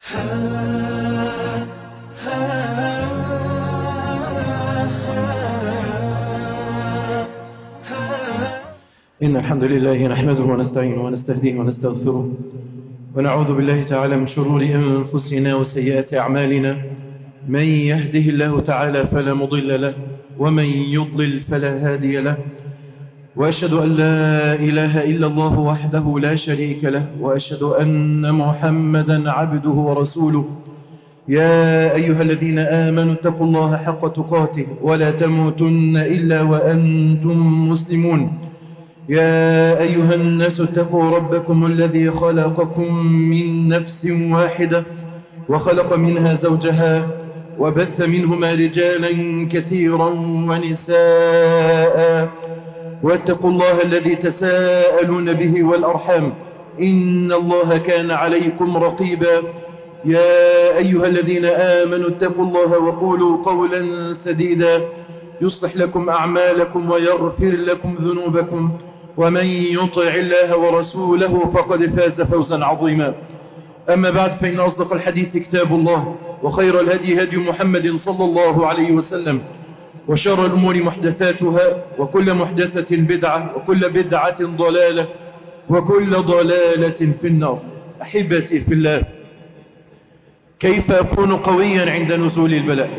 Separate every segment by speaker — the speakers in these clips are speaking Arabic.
Speaker 1: إن الحمد لله نحمده ونستعينه ونستهديه ونستغفره ونعوذ بالله تعالى من شرور أنفسنا وسيئات أعمالنا. من يهده الله تعالى فلا مضل له ومن يضلل فلا هادي له، وأشهد أن لا إله إلا الله وحده لا شريك له، وأشهد أن محمدا عبده ورسوله. يا أيها الذين آمنوا اتقوا الله حق تقاته ولا تموتن إلا وأنتم مسلمون. يا أيها الناس اتقوا ربكم الذي خلقكم من نفس واحدة وخلق منها زوجها وبث منهما رجالا كثيرا ونساء، واتقوا الله الذي تساءلون به والأرحام إن الله كان عليكم رقيبا. يا أيها الذين آمنوا اتقوا الله وقولوا قولا سديدا يصلح لكم أعمالكم ويغفر لكم ذنوبكم، ومن يطع الله ورسوله فقد فاز فوزا عظيما. أما بعد، فإن أصدق الحديث كتاب الله، وخير الهدي هدي محمد صلى الله عليه وسلم، وشر الأمور محدثاتها، وكل محدثة بدعة، وكل بدعة ضلالة، وكل ضلالة في النار. أحبتي في الله، كيف أكون قويا عند نزول البلاء؟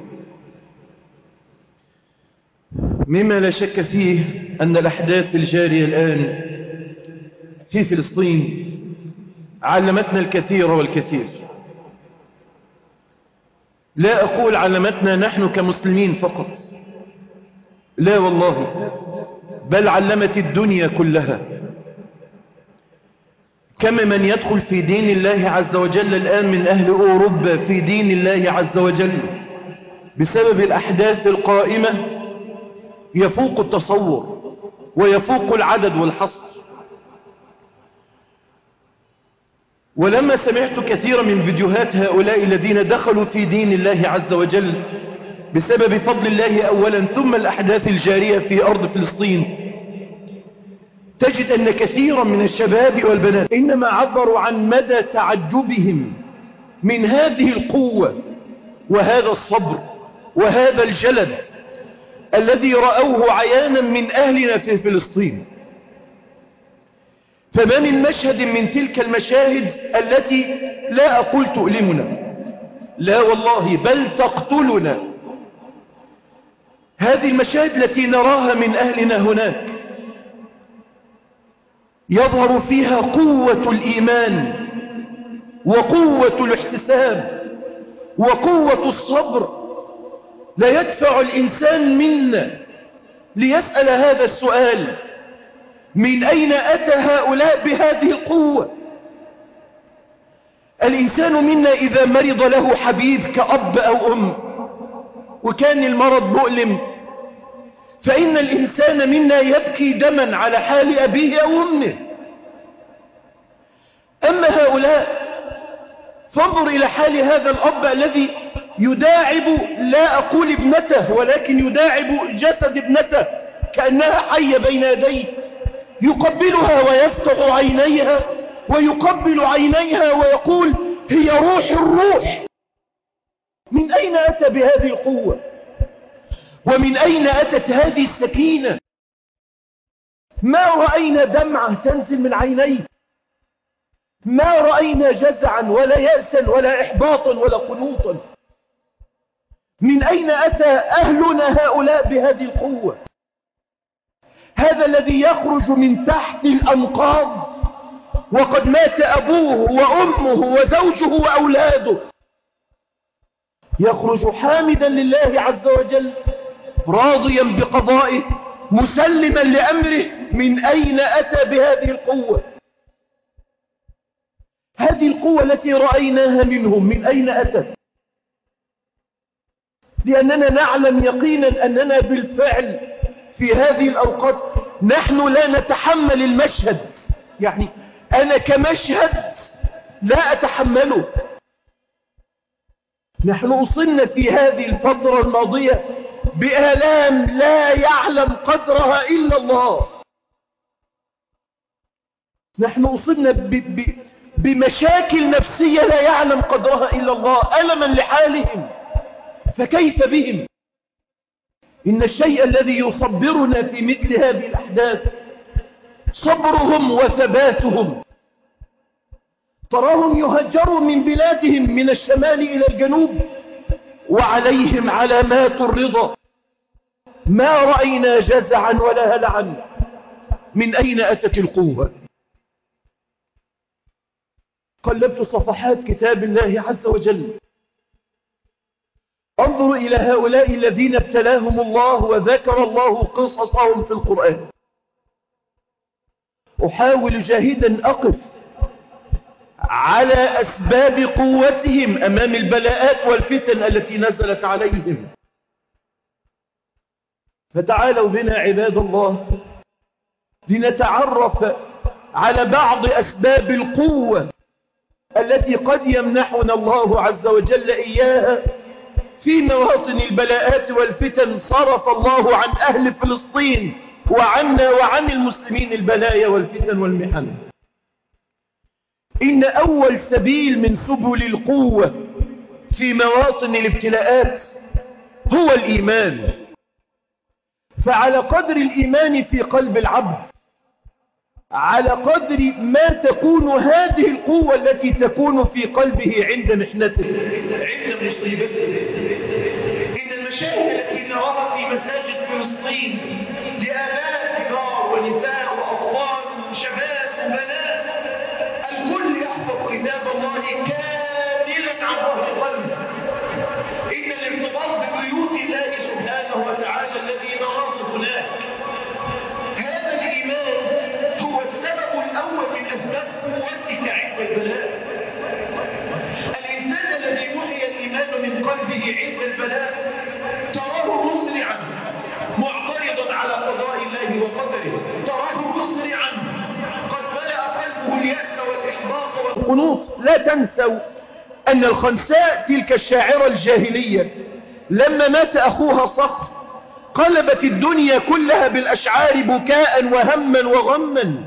Speaker 1: مما لا شك فيه أن الأحداث الجارية الآن في فلسطين علمتنا الكثير والكثير. لا أقول علمتنا نحن كمسلمين فقط، لا والله، بل علمت الدنيا كلها. كم من يدخل في دين الله عز وجل الآن من أهل أوروبا في دين الله عز وجل بسبب الأحداث القائمة يفوق التصور ويفوق العدد والحصر. ولما سمعت كثيرا من فيديوهات هؤلاء الذين دخلوا في دين الله عز وجل بسبب فضل الله أولا ثم الأحداث الجارية في أرض فلسطين، تجد أن كثيرا من الشباب والبنات إنما عبروا عن مدى تعجبهم من هذه القوة وهذا الصبر وهذا الجلد الذي رأوه عيانا من أهلنا في فلسطين. فما من مشهد من تلك المشاهد التي لا أقول تؤلمنا، لا والله، بل تقتلنا. هذه المشاهد التي نراها من أهلنا هناك يظهر فيها قوة الإيمان وقوة الاحتساب وقوة الصبر. لا يدفع الإنسان منا ليسأل هذا السؤال: من أين أتى هؤلاء بهذه القوة؟ الإنسان منا إذا مرض له حبيب كأب أو أم وكان المرض مؤلم، فإن الإنسان منا يبكي دما على حال أبيه أو أمه. أما هؤلاء فانظر إلى حال هذا الأب الذي يداعب، لا أقول ابنته، ولكن يداعب جسد ابنته كأنها حية بين يديه، يقبلها ويفتح عينيها ويقبل عينيها ويقول: هي روح الروح. من أين أتى بهذه القوة؟ ومن أين أتت هذه السكينة؟ ما رأينا دمعة تنزل من عينيه، ما رأينا جزعا ولا يأسا ولا إحباطا ولا قنوطا. من أين أتى أهلنا هؤلاء بهذه القوة؟ هذا الذي يخرج من تحت الأنقاض وقد مات أبوه وأمه وزوجه وأولاده، يخرج حامدا لله عز وجل راضيا بقضائه مسلما لأمره. من أين أتى بهذه القوة؟ هذه القوة التي رأيناها منهم من أين أتت؟ لأننا نعلم يقينا أننا بالفعل في هذه الأوقات نحن لا نتحمل المشهد. يعني أنا كمشهد لا أتحمله. نحن أصلنا في هذه الفترة الماضية بآلام لا يعلم قدرها إلا الله. نحن أصبنا بمشاكل نفسية لا يعلم قدرها إلا الله، ألما لحالهم، فكيف بهم؟ إن الشيء الذي يصبرنا في مثل هذه الأحداث صبرهم وثباتهم. تراهم يهجروا من بلادهم من الشمال إلى الجنوب وعليهم علامات الرضا، ما رأينا جزعا ولا هلعا. من أين أتت القوة؟ قلبت صفحات كتاب الله عز وجل، انظر إلى هؤلاء الذين ابتلاهم الله وذكر الله قصصهم في القرآن. أحاول جاهدا أقف على أسباب قوتهم أمام البلاءات والفتن التي نزلت عليهم. فتعالوا بنا عباد الله لنتعرف على بعض أسباب القوة التي قد يمنحنا الله عز وجل إياها في مواطن البلاءات والفتن. صرف الله عن أهل فلسطين وعنا وعن المسلمين البلايا والفتن والمحن. إن أول سبيل من سبل القوة في مواطن الابتلاءات هو الإيمان. فعلى قدر الإيمان في قلب العبد، على قدر ما تكون هذه القوة التي تكون في قلبه عند محنته، عند مصيبته. إن المشاهد التي نراها في مساجد فلسطين لآباء كبار ونساء وأطفال وشباب وبنات، الكل يحفظ كتاب الله كاملا عن ظهر قلب. إن الارتباط ببيوت الله سبحانه وتعالى الذي نراه هناك، هذا الإيمان هو السبب الأول من أسباب قوتك عند البلاء. الإنسان الذي محي الإيمان من قلبه عند البلاء تراه مسرعا معترضا على قضاء الله وقدره، تراه مسرعا قد ملأ قلبه اليأس والإحباط والقنوط. لا تنسوا أن الخنساء تلك الشاعرة الجاهلية لما مات أخوها صخر قلبت الدنيا كلها بالأشعار بكاء وهما وغما،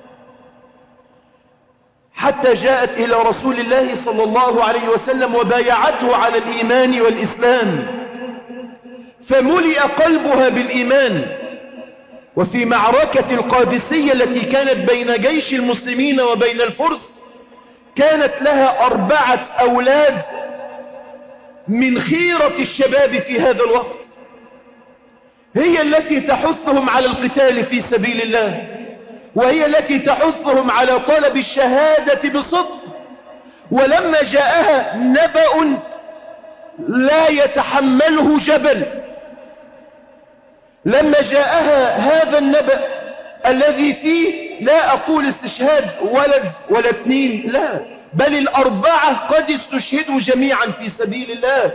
Speaker 1: حتى جاءت إلى رسول الله صلى الله عليه وسلم وبايعته على الإيمان والإسلام، فملئ قلبها بالإيمان. وفي معركة القادسية التي كانت بين جيش المسلمين وبين الفرس كانت لها 4 أولاد من خيرة الشباب في هذا الوقت، هي التي تحثهم على القتال في سبيل الله، وهي التي تحثهم على طلب الشهادة بصدق. ولما جاءها نبأ لا يتحمله جبل، لما جاءها هذا النبأ الذي فيه لا أقول استشهاد ولد ولا 2، لا، بل 4 قد استشهدوا جميعا في سبيل الله،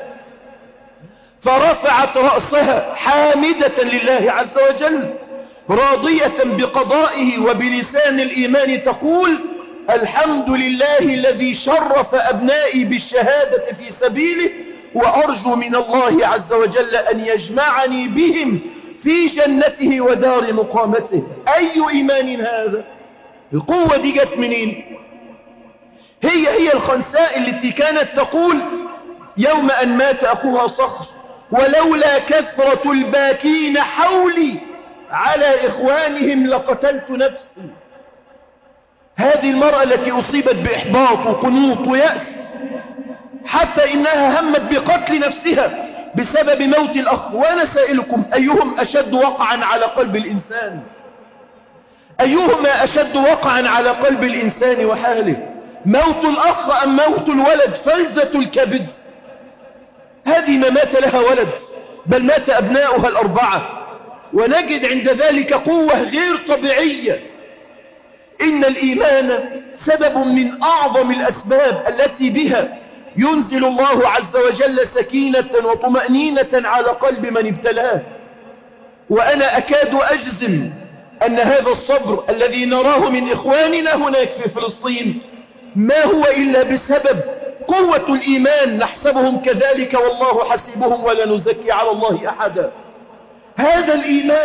Speaker 1: فرفعت رأسها حامدة لله عز وجل راضية بقضائه وبلسان الإيمان تقول: الحمد لله الذي شرف أبنائي بالشهادة في سبيله، وأرجو من الله عز وجل أن يجمعني بهم في جنته ودار مقامته. أي إيمان هذا؟ القوة دي جت منين؟ هي الخنساء التي كانت تقول يوم أن مات أخوها صخر: ولولا كثرة الباكين حولي على إخوانهم لقتلت نفسي. هذه المرأة التي أصيبت بإحباط وقنوط ويأس حتى إنها همت بقتل نفسها بسبب موت الأخ. وأنا سائلكم: أيهم أشد وقعا على قلب الإنسان؟ أيهما أشد وقعا على قلب الإنسان وحاله؟ موت الأخ أم موت الولد؟ فلذة الكبد. هذه ما مات لها ولد، بل مات أبناؤها 4، ونجد عند ذلك قوة غير طبيعية. إن الإيمان سبب من أعظم الأسباب التي بها ينزل الله عز وجل سكينة وطمأنينة على قلب من ابتلاه. وأنا أكاد أجزم أن هذا الصبر الذي نراه من إخواننا هناك في فلسطين ما هو إلا بسبب قوة الإيمان. نحسبهم كذلك والله حسيبهم ولا نزكي على الله أحدا. هذا الإيمان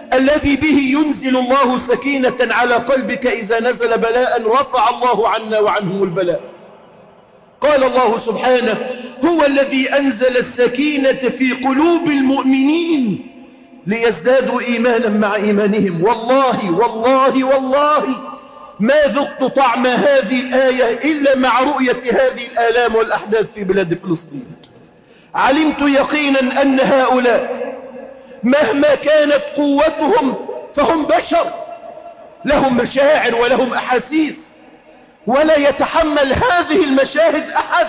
Speaker 1: الذي به ينزل الله سكينة على قلبك إذا نزل بلاء رفع الله عنا وعنهم البلاء. قال الله سبحانه هو الذي أنزل السكينة في قلوب المؤمنين ليزدادوا إيمانا مع إيمانهم. والله والله والله ما ذقت طعم هذه الآية إلا مع رؤية هذه الآلام والأحداث في بلاد فلسطين. علمت يقينا أن هؤلاء مهما كانت قوتهم فهم بشر، لهم مشاعر ولهم أحاسيس، ولا يتحمل هذه المشاهد أحد.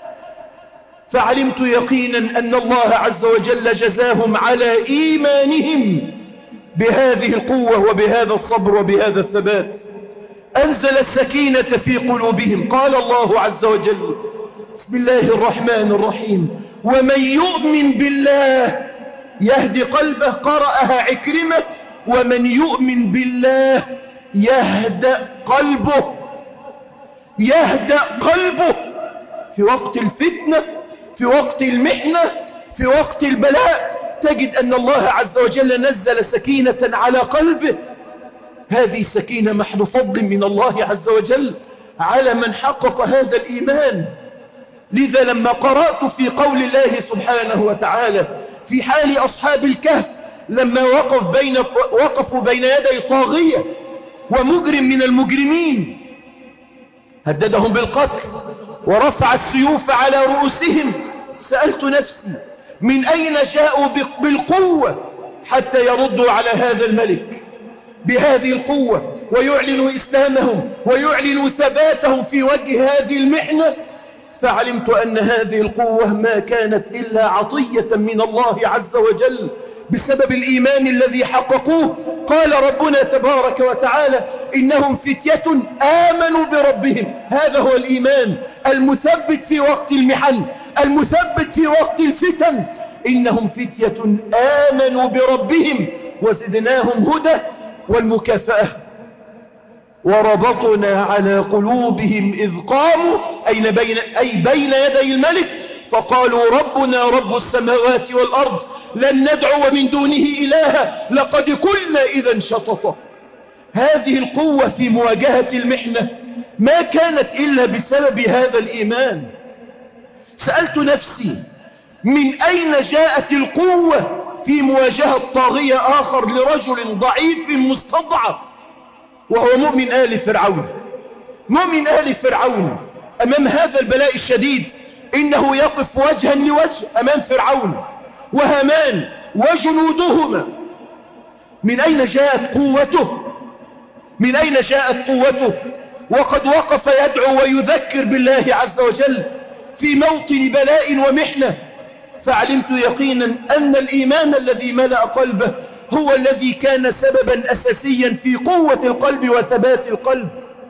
Speaker 1: فعلمت يقينا أن الله عز وجل جزاهم على إيمانهم بهذه القوة وبهذا الصبر وبهذا الثبات. أنزل السكينة في قلوبهم. قال الله عز وجل بسم الله الرحمن الرحيم ومن يؤمن بالله يهدي قلبه. قرأها عكرمة ومن يؤمن بالله يهدأ قلبه. يهدأ قلبه في وقت الفتنة، في وقت المحنة، في وقت البلاء، تجد أن الله عز وجل نزل سكينة على قلبه. هذه السكينة محض فضل من الله عز وجل على من حقق هذا الإيمان. لذا لما قرأت في قول الله سبحانه وتعالى في حال أصحاب الكهف لما وقفوا بين يدي طاغية ومجرم من المجرمين هددهم بالقتل ورفع السيوف على رؤوسهم، سألت نفسي من أين جاءوا بالقوة حتى يردوا على هذا الملك بهذه القوة ويعلنوا إسلامهم ويعلنوا ثباتهم في وجه هذه المحنة. فعلمت أن هذه القوة ما كانت إلا عطية من الله عز وجل بسبب الإيمان الذي حققوه. قال ربنا تبارك وتعالى إنهم فتية آمنوا بربهم. هذا هو الإيمان المثبت في وقت المحن، المثبت في وقت الفتن. إنهم فتية آمنوا بربهم وزدناهم هدى. والمكافأة وربطنا على قلوبهم إذ قاموا أي بين يدي الملك فقالوا ربنا رب السماوات والأرض لن ندعو من دونه إلها لقد كنا إذا شططا. هذه القوة في مواجهة المحنة ما كانت إلا بسبب هذا الإيمان. سألت نفسي من أين جاءت القوة في مواجهة طاغية آخر لرجل ضعيف مستضعف وهو مؤمن آل فرعون. مؤمن آل فرعون أمام هذا البلاء الشديد إنه يقف وجها لوجه أمام فرعون وهامان وجنودهما. من أين جاءت قوته؟ من أين جاءت قوته وقد وقف يدعو ويذكر بالله عز وجل في موطن بلاء ومحنة. فعلمت يقينا أن الإيمان الذي ملأ قلبه هو الذي كان سببا أساسيا في قوة القلب وثبات القلب.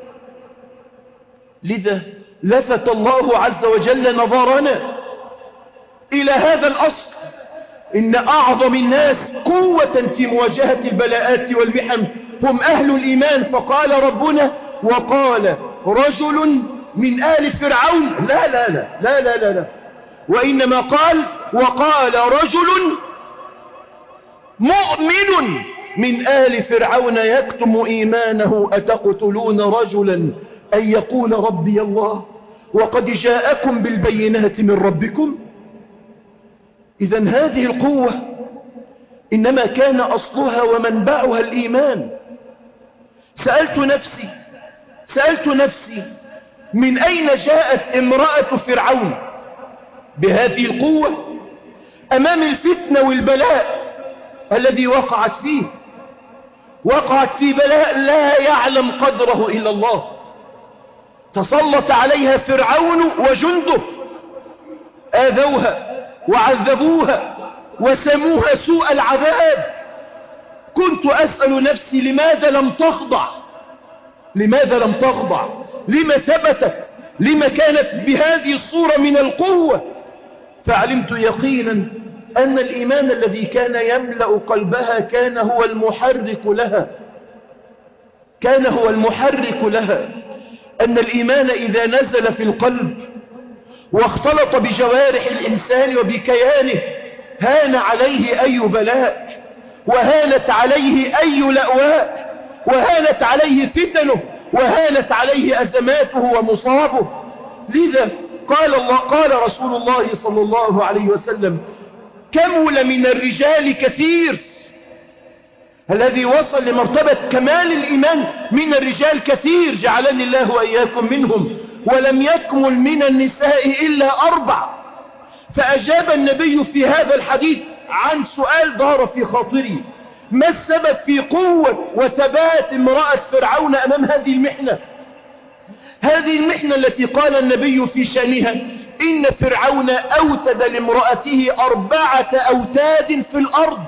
Speaker 1: لذا لفت الله عز وجل نظرنا إلى هذا الأصل إن أعظم الناس قوة في مواجهة البلاءات والمحن هم أهل الإيمان. فقال ربنا وقال رجل من آل فرعون لا لا لا لا لا لا, لا. وإنما قال وقال رجل مؤمن من آل فرعون يكتم إيمانه أتقتلون رجلا أن يقول ربي الله وقد جاءكم بالبينات من ربكم. إذن هذه القوة إنما كان أصلها ومنبعها الإيمان. سألت نفسي من أين جاءت امرأة فرعون بهذه القوة أمام الفتنة والبلاء الذي وقعت فيه. وقعت في بلاء لا يعلم قدره إلا الله. تسلط عليها فرعون وجنده آذوها وعذبوها وسموها سوء العذاب. كنت أسأل نفسي لماذا لم تخضع؟ لماذا لم تخضع؟ لما ثبتت؟ لما كانت بهذه الصورة من القوة؟ فعلمت يقينا أن الإيمان الذي كان يملأ قلبها كان هو المحرك لها. كان هو المحرك لها. أن الإيمان إذا نزل في القلب واختلط بجوارح الإنسان وبكيانه هان عليه أي بلاء وهانت عليه أي لأواء، وهانت عليه فتنه، وهانت عليه أزماته ومصابه. لذا قال رسول الله صلى الله عليه وسلم: كمل من الرجال كثير. الذي وصل لمرتبة كمال الإيمان من الرجال كثير، جعلني الله وإياكم منهم. ولم يكمل من النساء إلا 4. فأجاب النبي في هذا الحديث عن سؤال دار في خاطري: ما السبب في قوة وثبات امرأة فرعون أمام هذه المحنة؟ هذه المحنة التي قال النبي في شأنها: إن فرعون أوتد لامرأته 4 أوتاد في الأرض،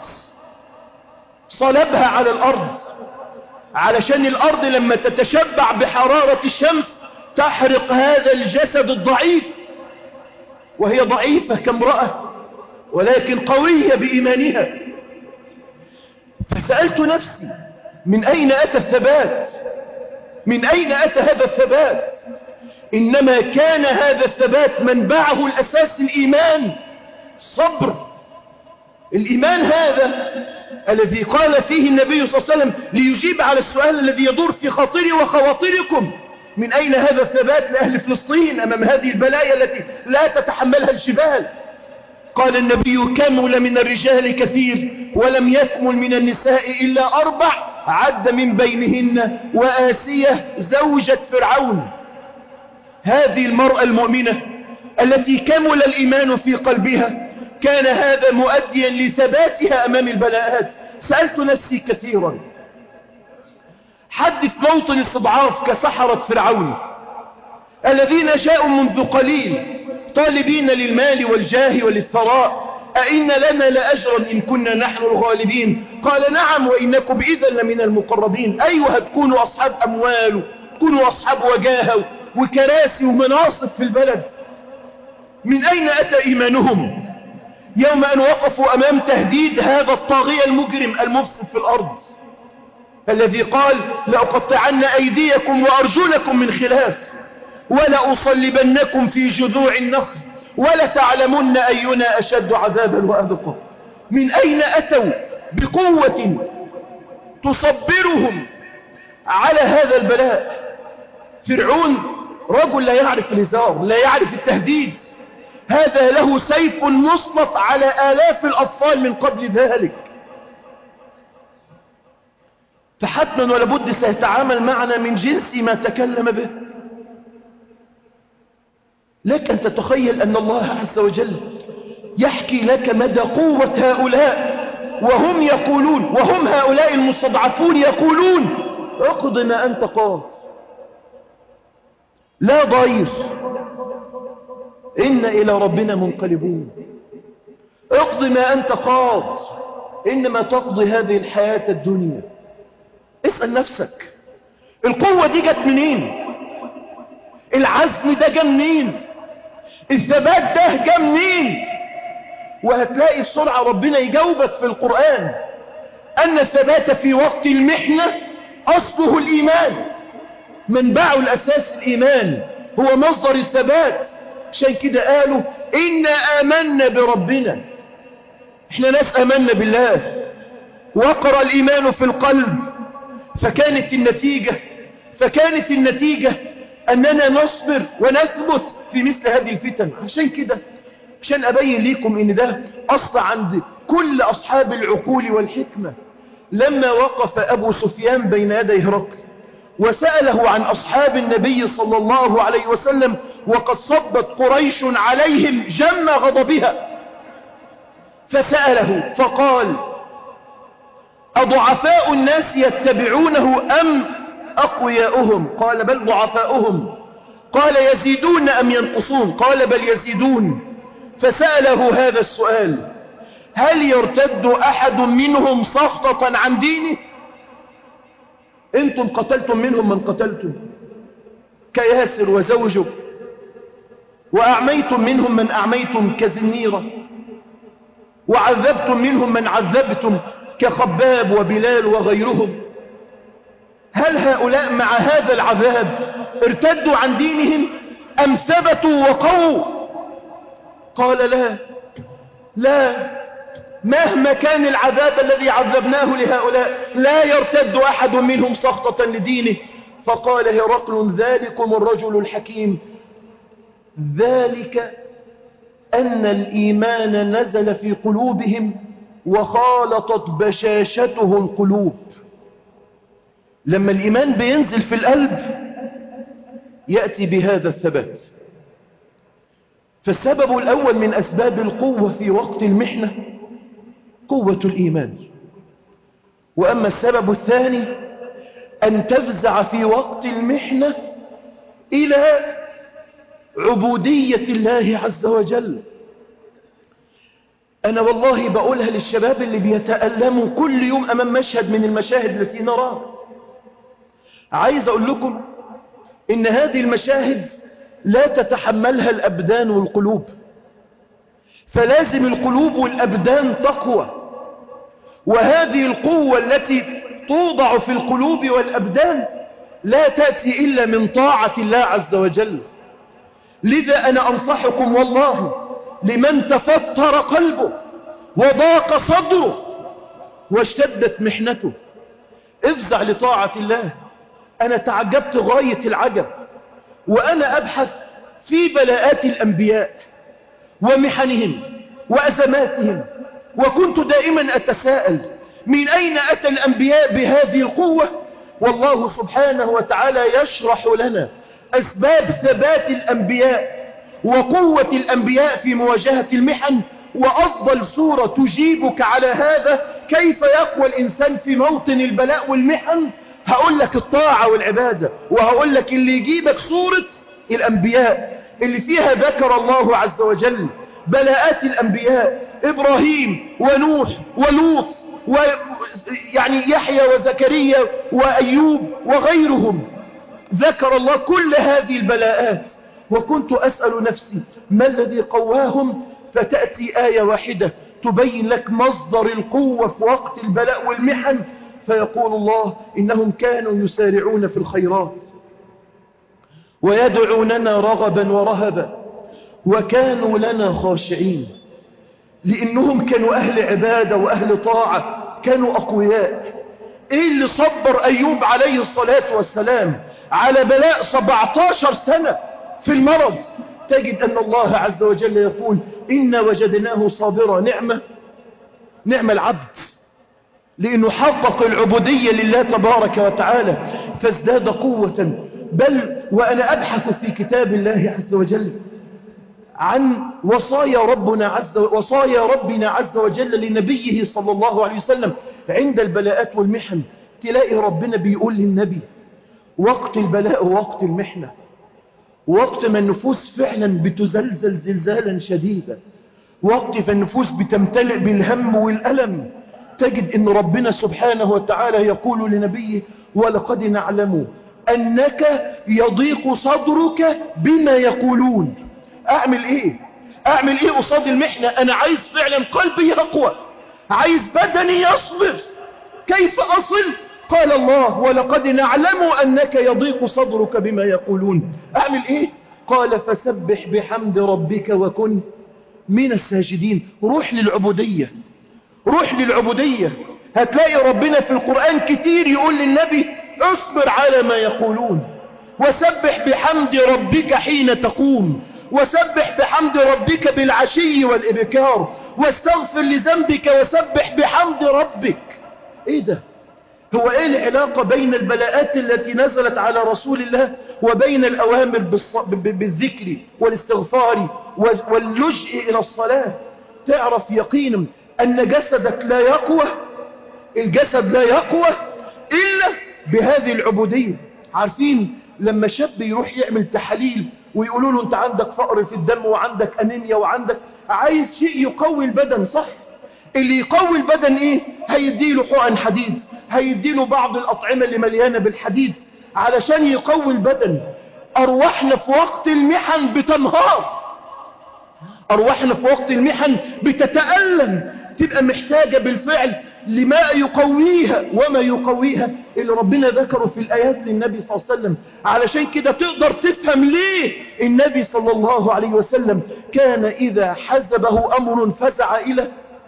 Speaker 1: صلبها على الأرض، علشان الأرض لما تتشبع بحرارة الشمس تحرق هذا الجسد الضعيف، وهي ضعيفة كامرأة ولكن قوية بإيمانها. فسألت نفسي: من أين أتى الثبات؟ من أين أتى هذا الثبات؟ إنما كان هذا الثبات منبعه الأساس الإيمان، صبر. الإيمان هذا الذي قال فيه النبي صلى الله عليه وسلم ليجيب على السؤال الذي يدور في خاطري وخواطركم: من أين هذا الثبات لأهل فلسطين أمام هذه البلايا التي لا تتحملها الجبال؟ قال النبي: كمل من الرجال كثير ولم يكمل من النساء إلا 4، عد من بينهن وآسية زوجة فرعون. هذه المرأة المؤمنة التي كمل الإيمان في قلبها كان هذا مؤديا لثباتها أمام البلاءات. سألت نفسي كثيرا: حدث موطن استضعاف كسحرة فرعون الذين جاءوا منذ قليل طالبين للمال والجاه وللثراء: أئن لنا لأجرا إن كنا نحن الغالبين؟ قال: نعم، وإنكم إذا لمن المقربين. أيوة، هتكونوا أصحاب أموال، تكونوا أصحاب وجاهة وكراسي ومناصب في البلد. من أين أتى إيمانهم يوم أن وقفوا أمام تهديد هذا الطاغية المجرم المفسد في الأرض الذي قال: لأقطعن أيديكم وأرجلكم من خلاف ولأصلبنكم في جذوع النخل ولتعلمن أينا أشد عذابا وأبقى؟ من أين أتوا بقوة تصبرهم على هذا البلاء؟ فرعون رجل لا يعرف الهزار، لا يعرف التهديد. هذا له سيف مسلط على آلاف الأطفال من قبل ذلك، فحتما ولابد سيتعامل معنا من جنس ما تكلم به. لك أن تتخيل أن الله عز وجل يحكي لك مدى قوة هؤلاء وهم يقولون، وهم هؤلاء المستضعفون يقولون: اقض ما أنت قاض، لا ضير، إن إلى ربنا منقلبون. اقض ما أنت قاض، إنما تقضي هذه الحياة الدنيا. اسأل نفسك: القوة دي جت منين؟ العزم ده جه منين؟ الثبات ده جه منين؟ وهتلاقي بسرعة ربنا يجاوبك في القرآن أن الثبات في وقت المحنة أصله الإيمان، منبعه الأساس الإيمان، هو مصدر الثبات. عشان كده قالوا: إنا آمنا بربنا، إحنا ناس آمنا بالله، وقر الإيمان في القلب. فكانت النتيجة أننا نصبر ونثبت في مثل هذه الفتن. عشان كده، عشان أبين لكم إن ده أصل عند كل أصحاب العقول والحكمة. لما وقف أبو سفيان بين يدي هرقل وسأله عن أصحاب النبي صلى الله عليه وسلم وقد صبت قريش عليهم جم غضبها، فسأله فقال: أضعفاء الناس يتبعونه أم أقوياؤهم؟ قال: بل ضعفاؤهم. قال: يزيدون أم ينقصون؟ قال: بل يزيدون. فسأله هذا السؤال: هل يرتد أحد منهم سخطة عن دينه؟ انتم قتلتم منهم من قتلتم كياسر وزوجه، وأعميتم منهم من أعميتم كزنيرة، وعذبتم منهم من عذبتم كخباب وبلال وغيرهم. هل هؤلاء مع هذا العذاب ارتدوا عن دينهم أم ثبتوا وقووا؟ قال: لا، مهما كان العذاب الذي عذبناه لهؤلاء لا يرتد أحد منهم سخطة لدينه. فقال هرقل ذلكم الرجل الحكيم ذلك أن الإيمان نزل في قلوبهم وخالطت بشاشته القلوب. لما الإيمان بينزل في القلب يأتي بهذا الثبات. فالسبب الأول من أسباب القوة في وقت المحنة قوة الإيمان. وأما السبب الثاني أن تفزع في وقت المحنة إلى عبودية الله عز وجل. أنا والله بقولها للشباب اللي بيتألموا كل يوم أمام مشهد من المشاهد التي نراها. عايز أقول لكم إن هذه المشاهد لا تتحملها الأبدان والقلوب، فلازم القلوب والأبدان تقوى. وهذه القوة التي توضع في القلوب والأبدان لا تأتي إلا من طاعة الله عز وجل. لذا أنا أنصحكم والله لمن تفتر قلبه وضاق صدره واشتدت محنته افزع لطاعة الله. أنا تعجبت غاية العجب وأنا أبحث في بلاءات الأنبياء ومحنهم وأزماتهم، وكنت دائما أتساءل من أين أتى الأنبياء بهذه القوة؟ والله سبحانه وتعالى يشرح لنا أسباب ثبات الأنبياء وقوة الأنبياء في مواجهة المحن. وأفضل سورة تجيبك على هذا كيف يقوى الإنسان في موطن البلاء والمحن هقول لك الطاعة والعبادة، وهقول لك اللي يجيبك سورة الأنبياء اللي فيها ذكر الله عز وجل بلاءات الأنبياء إبراهيم ونوح ولوط ويعني يحيى وزكريا وأيوب وغيرهم. ذكر الله كل هذه البلاءات وكنت أسأل نفسي ما الذي قواهم؟ فتأتي آية واحدة تبين لك مصدر القوة في وقت البلاء والمحن، فيقول الله إنهم كانوا يسارعون في الخيرات ويدعوننا رغبا ورهبا وكانوا لنا خاشعين. لأنهم كانوا أهل عبادة وأهل طاعة، كانوا أقوياء. إيه اللي صبر أيوب عليه الصلاة والسلام على بلاء 17 سنة في المرض؟ تجد أن الله عز وجل يقول إنا وجدناه صابرا نعم العبد، لأنه حقق العبودية لله تبارك وتعالى فازداد قوة. بل وأنا أبحث في كتاب الله عز وجل عن وصايا ربنا عز وجل لنبيه صلى الله عليه وسلم عند البلاءات والمحن. تلاقي ربنا بيقول للنبي وقت البلاء ووقت المحنة، وقت ما النفوس فعلا بتزلزل زلزالا شديدا، وقت فالنفوس بتمتلئ بالهم والألم، تجد ان ربنا سبحانه وتعالى يقول لنبيه ولقد نعلم أنك يضيق صدرك بما يقولون. أعمل إيه قصاد المحنة؟ أنا عايز فعلا قلبي يقوى، عايز بدني يصبر. كيف أصل؟ قال الله ولقد نعلم أنك يضيق صدرك بما يقولون. أعمل إيه؟ قال فسبح بحمد ربك وكن من الساجدين. روح للعبودية. هتلاقي ربنا في القرآن كتير يقول للنبي اصبر على ما يقولون، وسبح بحمد ربك حين تقوم، وسبح بحمد ربك بالعشي والإبكار، واستغفر لذنبك وسبح بحمد ربك. ايه ده؟ هو ايه العلاقة بين البلاءات التي نزلت على رسول الله وبين الأوامر بالذكر والاستغفار واللجئ إلى الصلاة؟ تعرف يقينا أن جسدك لا يقوى، الجسد لا يقوى إلا بهذه العبودية. عارفين لما شاب يروح يعمل تحاليل ويقولوا له أنت عندك فقر في الدم وعندك أنيميا وعندك عايز شيء يقوي البدن، صح؟ اللي يقوي البدن إيه؟ هيديله حقن حديد، هيديله بعض الأطعمة اللي مليانة بالحديد علشان يقوي البدن. أرواحنا في وقت المحن بتنهار، أرواحنا في وقت المحن بتتألم، تبقى محتاجة بالفعل لما يقويها وما يقويها اللي ربنا ذكره في الآيات للنبي صلى الله عليه وسلم. علشان كده تقدر تفهم ليه النبي صلى الله عليه وسلم كان إذا حزبه أمر فزع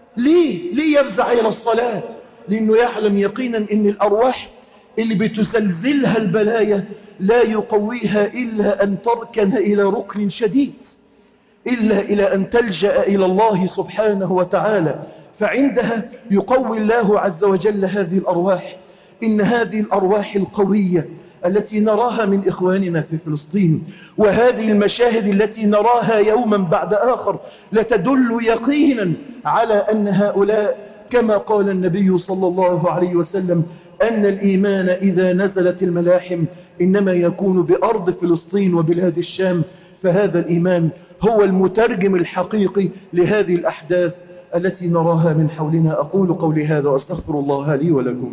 Speaker 1: ليه يفزع إلى الصلاة؟ لأنه يعلم يقينا أن الأرواح اللي بتزلزلها البلايا لا يقويها إلا أن تركن إلى ركن شديد، إلا إلى أن تلجأ إلى الله سبحانه وتعالى، فعندها يقوي الله عز وجل هذه الأرواح. إن هذه الأرواح القوية التي نراها من إخواننا في فلسطين، وهذه المشاهد التي نراها يوما بعد آخر، لتدل يقينا على أن هؤلاء كما قال النبي صلى الله عليه وسلم أن الإيمان إذا نزلت الملاحم إنما يكون بأرض فلسطين وبلاد الشام. فهذا الإيمان هو المترجم الحقيقي لهذه الأحداث التي نراها من حولنا. أقول قولي هذا وأستغفر الله لي ولكم.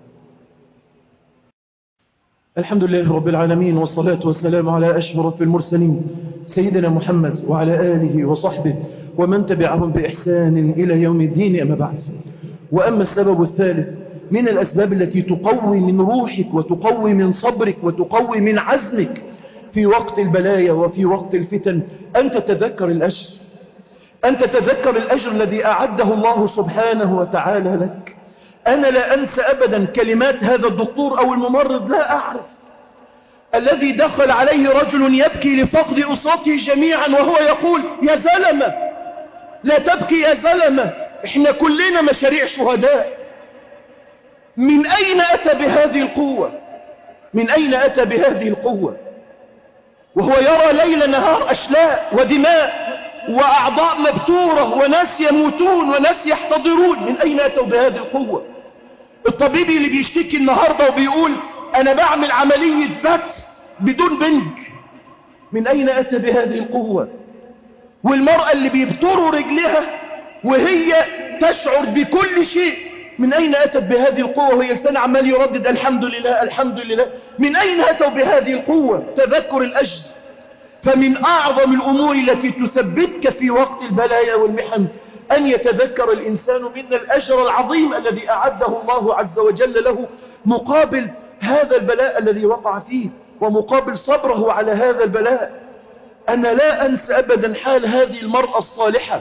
Speaker 1: الحمد لله رب العالمين، والصلاة والسلام على أشرف المرسلين سيدنا محمد وعلى آله وصحبه ومن تبعهم بإحسان إلى يوم الدين. أما بعد، وأما السبب الثالث من الأسباب التي تقوي من روحك وتقوي من صبرك وتقوي من عزمك في وقت البلايا وفي وقت الفتن، أن تتذكر الأجر، أن تتذكر الأجر الذي أعده الله سبحانه وتعالى لك. أنا لا أنسى أبدا كلمات هذا الدكتور أو الممرض، لا أعرف، الذي دخل عليه رجل يبكي لفقد أسرته جميعا وهو يقول: يا زلمة لا تبكي يا زلمة، إحنا كلنا مشاريع شهداء. من أين أتى بهذه القوة؟ من أين أتى بهذه القوة؟ وهو يرى ليل نهار أشلاء ودماء وأعضاء مبتورة وناس يموتون وناس يحتضرون. من أين أتوا بهذه القوة؟ الطبيب اللي بيشتكي النهاردة وبيقول أنا بعمل عملية بث بدون بنج، من أين أتى بهذه القوة؟ والمرأة اللي بيبتروا رجلها وهي تشعر بكل شيء، من أين أتت بهذه القوة وهي لسان عمال يردد الحمد لله الحمد لله؟ من أين أتوا بهذه القوة؟ تذكر الأجر. فمن أعظم الأمور التي تثبتك في وقت البلايا والمحن أن يتذكر الإنسان من الأجر العظيم الذي أعده الله عز وجل له مقابل هذا البلاء الذي وقع فيه ومقابل صبره على هذا البلاء. أنا لا أنسى أبدا حال هذه المرأة الصالحة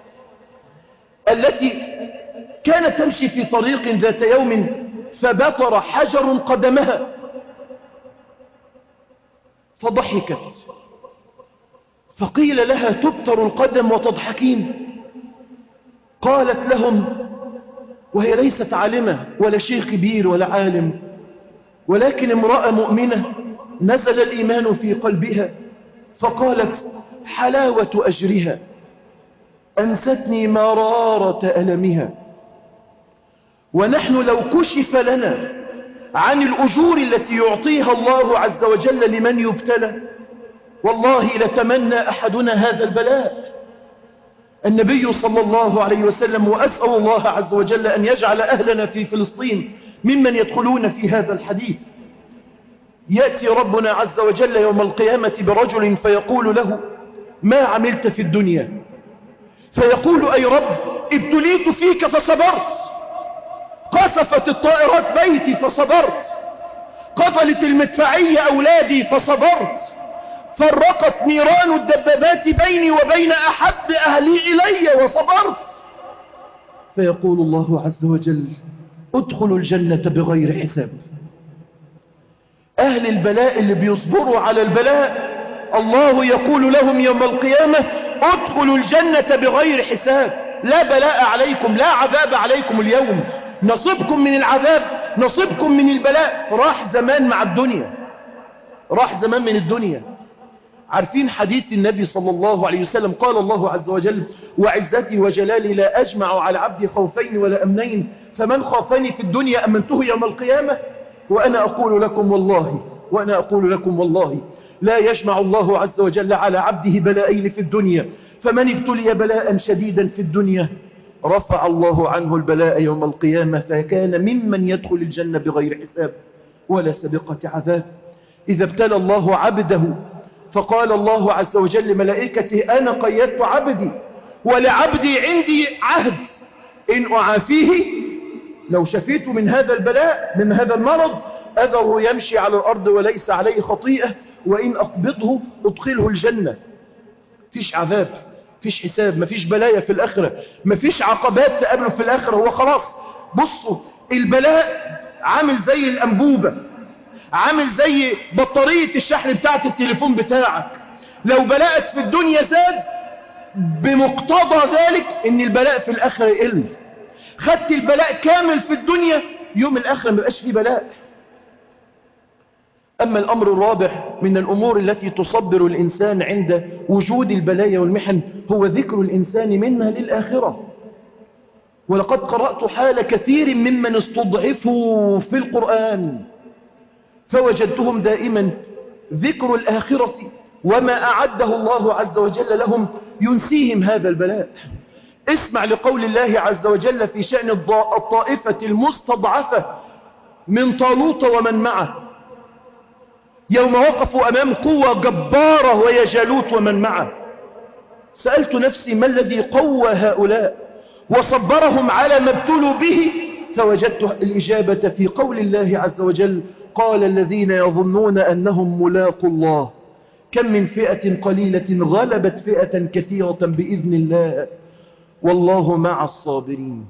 Speaker 1: التي كانت تمشي في طريق ذات يوم فبطر حجر قدمها فضحكت، فقيل لها: تبتر القدم وتضحكين؟ قالت لهم، وهي ليست عالمة ولا شيخ كبير ولا عالم، ولكن امرأة مؤمنة نزل الإيمان في قلبها، فقالت: حلاوة أجرها أنستني مرارة ألمها. ونحن لو كشف لنا عن الأجور التي يعطيها الله عز وجل لمن يبتلى والله لتمنى أحدنا هذا البلاء. النبي صلى الله عليه وسلم، وأسأل الله عز وجل أن يجعل أهلنا في فلسطين ممن يدخلون في هذا الحديث، يأتي ربنا عز وجل يوم القيامة برجل فيقول له: ما عملت في الدنيا؟ فيقول: أي رب، ابتليت فيك فصبرت، قصفت الطائرات بيتي فصبرت، قتلت المدفعية أولادي فصبرت، فرقت نيران الدبابات بيني وبين أحب أهلي إلي وصبرت. فيقول الله عز وجل: ادخلوا الجنة بغير حساب. أهل البلاء اللي بيصبروا على البلاء الله يقول لهم يوم القيامة: ادخلوا الجنة بغير حساب، لا بلاء عليكم، لا عذاب عليكم اليوم، نصيبكم من العذاب نصيبكم من البلاء. راح زمان مع الدنيا، راح زمان من الدنيا. عارفين حديث النبي صلى الله عليه وسلم؟ قال الله عز وجل: وعزتي وجلالي لا أجمع على عبدي خوفين ولا أمنين، فمن خافني في الدنيا أمنته يوم القيامة. وأنا أقول لكم والله لا يجمع الله عز وجل على عبده بلائين في الدنيا، فمن ابتلي بلاء شديدا في الدنيا رفع الله عنه البلاء يوم القيامة فكان ممن يدخل الجنة بغير حساب ولا سابقة عذاب. إذا ابتلى الله عبده فقال الله عز وجل لملائكته: أنا قيدت عبدي ولعبدي عندي عهد، إن أعافيه لو شفيت من هذا البلاء من هذا المرض أذره يمشي على الأرض وليس عليه خطيئة، وإن أقبضه أدخله الجنة. فيش عذاب، مفيش حساب، مفيش بلايا في الآخرة، مفيش عقبات تقابله في الآخرة. هو خلاص. بصوا، البلاء عامل زي الأنبوبة، عامل زي بطارية الشحن بتاعت التليفون بتاعك. لو بلاءت في الدنيا زاد، بمقتضى ذلك ان البلاء في الآخرة يقل. خدت البلاء كامل في الدنيا، يوم الآخرة ما بقاش فيه بلاء. أما الأمر الرابع من الأمور التي تصبر الإنسان عند وجود البلايا والمحن هو ذكر الإنسان منها للآخرة. ولقد قرأت حال كثير ممن استضعفوا في القرآن فوجدتهم دائما ذكر الآخرة وما أعده الله عز وجل لهم ينسيهم هذا البلاء. اسمع لقول الله عز وجل في شأن الطائفة المستضعفة من طالوت ومن معه يوم وقفوا أمام قوة جبارة وهي جالوت ومن معه. سألت نفسي ما الذي قوى هؤلاء وصبرهم على ما ابتلوا به، فوجدت الإجابة في قول الله عز وجل: قال الذين يظنون أنهم ملاقوا الله كم من فئة قليلة غلبت فئة كثيرة بإذن الله والله مع الصابرين.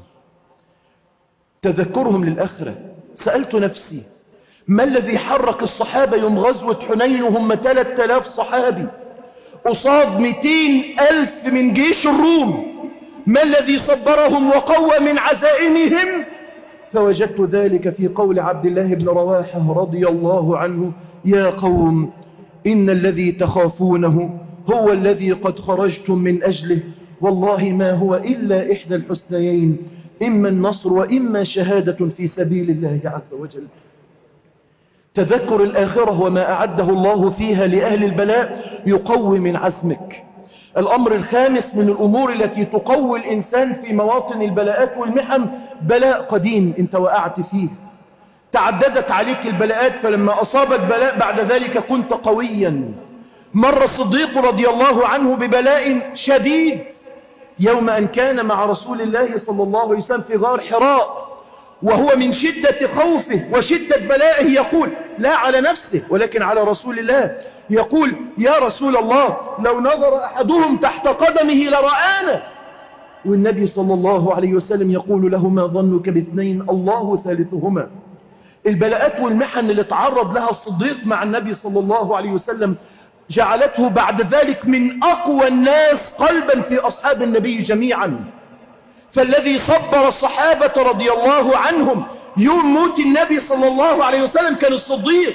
Speaker 1: تذكرهم للآخرة. سألت نفسي ما الذي حرك الصحابة يوم غزوة حنين وهم 3000 صحابي قصاد 200,000 من جيش الروم؟ ما الذي صبرهم وقوى من عزائمهم؟ فوجدت ذلك في قول عبد الله بن رواحة رضي الله عنه: يا قوم إن الذي تخافونه هو الذي قد خرجتم من أجله، والله ما هو إلا إحدى الحسنيين، إما النصر وإما شهادة في سبيل الله عز وجل. تذكر الآخرة وما أعده الله فيها لأهل البلاء يقوي من عزمك. الأمر الخامس من الأمور التي تقوي الإنسان في مواطن البلاءات والمحن بلاء قديم أنت وقعت فيه، تعددت عليك البلاءات، فلما أصابك بلاء بعد ذلك كنت قويا. مر الصديق رضي الله عنه ببلاء شديد يوم أن كان مع رسول الله صلى الله عليه وسلم في غار حراء، وهو من شدة خوفه وشدة بلائه يقول، لا على نفسه ولكن على رسول الله، يقول: يا رسول الله لو نظر أحدهم تحت قدمه لرآنا. والنبي صلى الله عليه وسلم يقول له: ما ظنك باثنين الله ثالثهما. البلاءات والمحن اللي تعرض لها الصديق مع النبي صلى الله عليه وسلم جعلته بعد ذلك من أقوى الناس قلبا في أصحاب النبي جميعا. فالذي صبر الصحابة رضي الله عنهم يوم موت النبي صلى الله عليه وسلم كان الصديق،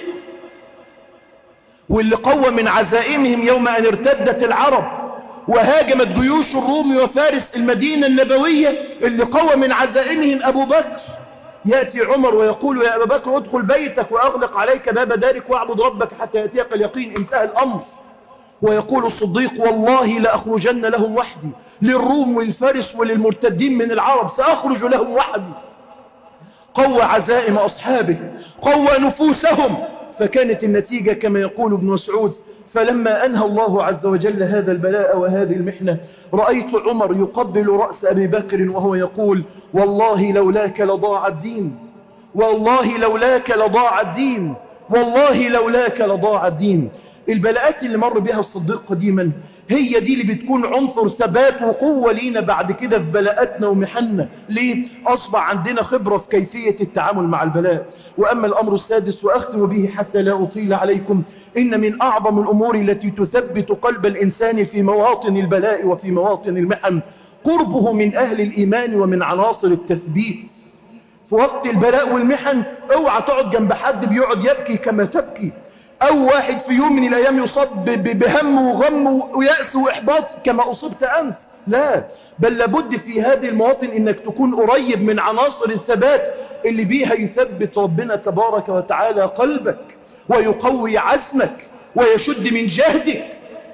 Speaker 1: واللي قوى من عزائمهم يوم أن ارتدت العرب وهاجمت جيوش الروم وفارس المدينة النبوية، اللي قوى من عزائمهم أبو بكر. يأتي عمر ويقول: يا أبا بكر ادخل بيتك وأغلق عليك باب دارك واعبد ربك حتى يأتيك اليقين. انتهى الأمر. ويقول الصديق: والله لأخرجن لهم وحدي، للروم والفارس وللمرتدين من العرب سأخرج لهم وحدي. قوى عزائم أصحابه، قوى نفوسهم، فكانت النتيجة كما يقول ابن مسعود: فلما أنهى الله عز وجل هذا البلاء وهذه المحنة رأيت عمر يقبل رأس أبي بكر وهو يقول: والله لولاك لضاع الدين، والله لولاك لضاع الدين، والله لولاك لضاع الدين. البلاءات اللي مر بها الصديق قديما هي دي اللي بتكون عنصر ثبات وقوة لينا بعد كده في بلاءاتنا ومحنة. ليه؟ أصبح عندنا خبرة في كيفية التعامل مع البلاء. وأما الأمر السادس وأختم به حتى لا أطيل عليكم، إن من أعظم الأمور التي تثبت قلب الإنسان في مواطن البلاء وفي مواطن المحن قربه من أهل الإيمان ومن عناصر التثبيت. في وقت البلاء والمحن اوعى تقعد جنب حد بيقعد يبكي كما تبكي، أو واحد في يوم من الأيام يصاب بهم وغم ويأس وإحباط كما أصبت أنت. لا، بل لابد في هذه المواطن إنك تكون قريب من عناصر الثبات اللي بيها يثبت ربنا تبارك وتعالى قلبك ويقوي عزمك ويشد من جهدك.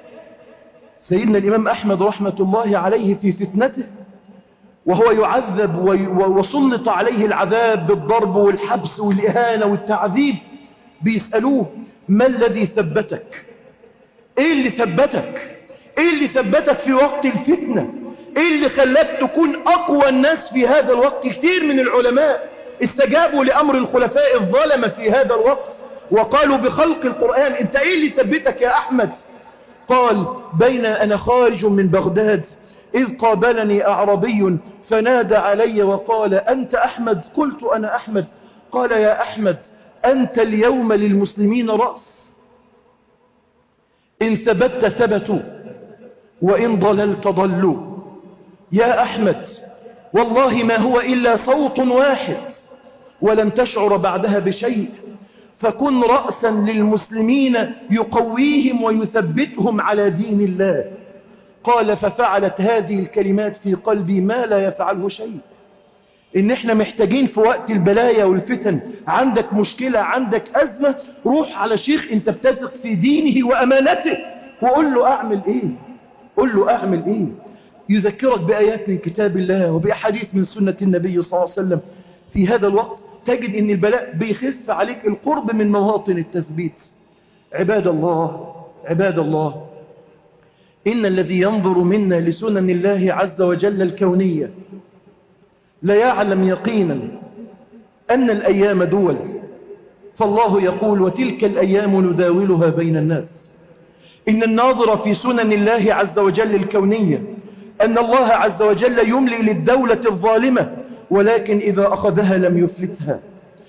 Speaker 1: سيدنا الإمام أحمد رحمة الله عليه في فتنته وهو يعذب وسلط عليه العذاب بالضرب والحبس والإهانة والتعذيب، بيسألوه: ما الذي ثبتك؟ ايه اللي ثبتك؟ ايه اللي ثبتك في وقت الفتنة؟ ايه اللي خلاك تكون اقوى الناس في هذا الوقت؟ كثير من العلماء استجابوا لامر الخلفاء الظلمة في هذا الوقت وقالوا بخلق القرآن: انت ايه اللي ثبتك يا احمد؟ قال بين أنا خارج من بغداد إذ قابلني أعربي فنادى علي وقال أنت أحمد؟ قلت أنا أحمد. قال يا أحمد أنت اليوم للمسلمين رأس، إن ثبت ثبتوا وإن ضللت ضلوا. يا أحمد والله ما هو إلا صوت واحد ولن تشعر بعدها بشيء، فكن رأسا للمسلمين يقويهم ويثبتهم على دين الله. قال ففعلت هذه الكلمات في قلبي ما لا يفعله شيء. إن إحنا محتاجين في وقت البلايا والفتن، عندك مشكلة عندك أزمة، روح على شيخ أنت بتثق في دينه وأمانته وقل له أعمل إيه، قل له أعمل إيه. يذكرك بآيات من كتاب الله وبأحاديث من سنة النبي صلى الله عليه وسلم. في هذا الوقت تجد أن البلاء بيخف عليك القرب من مواطن التثبيت. عباد الله، عباد الله، إن الذي ينظر منا لسنن الله عز وجل الكونية لا يعلم يقينا أن الأيام دول، فالله يقول وتلك الأيام نداولها بين الناس. إن الناظر في سنن الله عز وجل الكونية أن الله عز وجل يملي للدولة الظالمة، ولكن إذا أخذها لم يفلتها.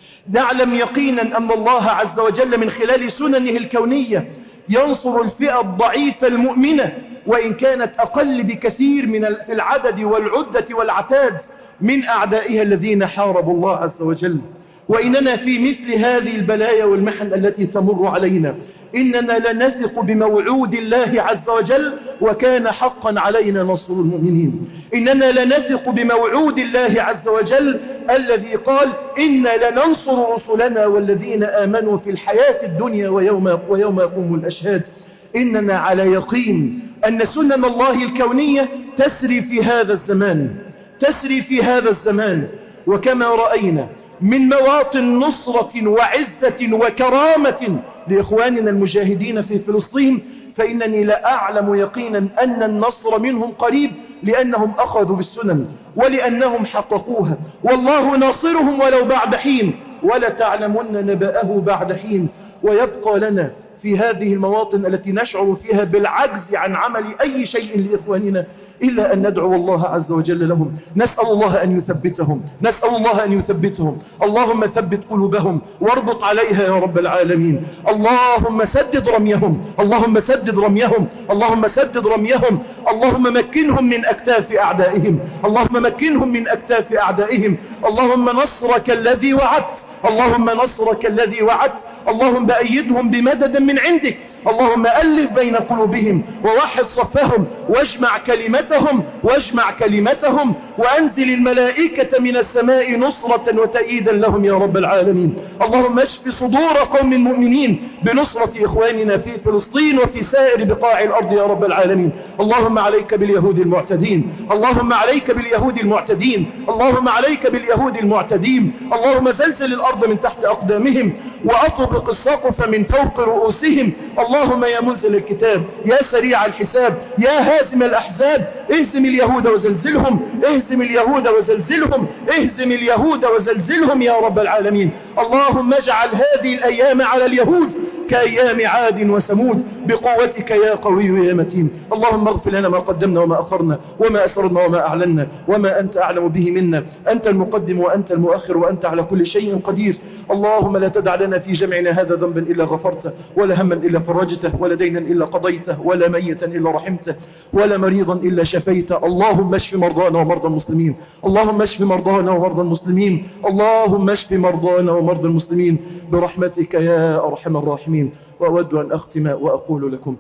Speaker 1: نعلم يقينا أن الله عز وجل من خلال سننه الكونية ينصر الفئة الضعيفة المؤمنة وإن كانت أقل بكثير من العدد والعدة والعتاد من أعدائها الذين حاربوا الله عز وجل. وإننا في مثل هذه البلايا والمحن التي تمر علينا إننا لنثق بموعود الله عز وجل وكان حقا علينا نصر المؤمنين. إننا لنثق بموعود الله عز وجل الذي قال إنا لننصر رسلنا والذين آمنوا في الحياة الدنيا ويوم يقوم الأشهاد. إننا على يقين أن سنن الله الكونية تسري في هذا الزمان، تسري في هذا الزمان. وكما رأينا من مواطن نصرة وعزة وكرامة لإخواننا المجاهدين في فلسطين، فإنني لا أعلم يقينا أن النصر منهم قريب، لأنهم أخذوا بالسنن ولأنهم حققوها، والله ناصرهم ولو بعد حين، ولا تعلمن نبأه بعد حين. ويبقى لنا في هذه المواطن التي نشعر فيها بالعجز عن عمل أي شيء لإخواننا إلا أن ندعو الله عز وجل لهم. نسأل الله أن يثبتهم، نسأل الله أن يثبتهم. اللهم ثبت قلوبهم واربط عليها يا رب العالمين. اللهم سدد رميهم، اللهم سدد رميهم، اللهم سدد رميهم. اللهم مكنهم من أكتاف أعدائهم، اللهم مكنهم من أكتاف أعدائهم. اللهم نصرك الذي وعدت، اللهم نصرك الذي وعدت. اللهم بأيدهم بمدد من عندك. اللهم ألف بين قلوبهم ووحد صفهم واجمع كلمتهم، واجمع كلمتهم، وأنزل الملائكة من السماء نصرة وتأييدا لهم يا رب العالمين. اللهم اشف صدور قوم مؤمنين بنصرة إخواننا في فلسطين وفي سائر بقاع الأرض يا رب العالمين. اللهم عليك باليهود المعتدين، اللهم عليك باليهود المعتدين، اللهم عليك باليهود المعتدين. اللهم زلزل الأرض من تحت أقدامهم وأطبق السقف من فوق رؤوسهم. اللهم يا منزل الكتاب، يا سريع الحساب، يا هازم الأحزاب، اهزم اليهود وزلزلهم، اهزم اليهود وزلزلهم، اهزم اليهود وزلزلهم يا رب العالمين. اللهم اجعل هذه الأيام على اليهود كأيام عاد وثمود بقوتك يا قوي يا متين. اللهم اغفر لنا ما قدمنا وما أخرنا وما أسررنا وما أعلنا وما أنت أعلم به منا. أنت المقدم وأنت المؤخر وأنت على كل شيء قدير. اللهم لا تدع لنا في جمعنا هذا ذنبا إلا غفرته، ولا هما إلا فرجته، ولا دينا إلا قضيته، ولا ميتا إلا رحمته، ولا مريضا إلا شفيته. اللهم اشف مرضانا ومرضى المسلمين، اللهم اشف مرضانا ومرضى المسلمين، اللهم اشف مرضانا ومرضى المسلمين برحمتك يا أرحم الراحمين. وأود أن أختم وأقول لكم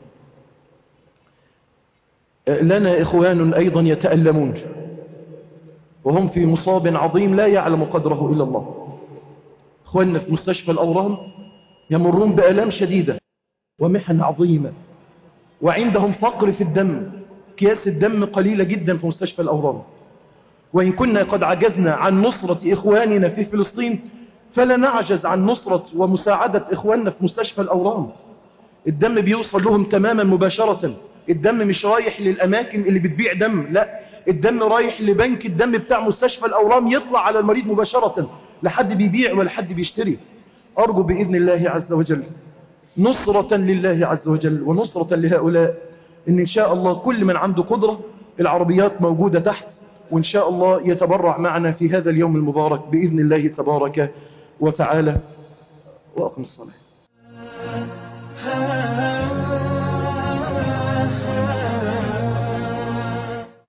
Speaker 1: لنا إخوان أيضا يتألمون وهم في مصاب عظيم لا يعلم قدره إلا الله. إخواننا في مستشفى الأورام يمرون بآلام شديدة ومحن عظيمة، وعندهم فقر في الدم، أكياس الدم قليلة جدا في مستشفى الأورام. وإن كنا قد عجزنا عن نصرة إخواننا في فلسطين فلا نعجز عن نصرة ومساعدة إخواننا في مستشفى الأورام. الدم بيوصل لهم تماما مباشرة، الدم مش رايح للأماكن اللي بتبيع دم، لا، الدم رايح لبنك الدم بتاع مستشفى الأورام يطلع على المريض مباشرة، لا حد بيبيع ولا حد بيشتري. أرجو بإذن الله عز وجل نصرة لله عز وجل ونصرة لهؤلاء. إن شاء الله كل من عنده قدرة، العربيات موجودة تحت، وإن شاء الله يتبرع معنا في هذا اليوم المبارك بإذن الله تبارك وتعالى. وأقم الصلاة.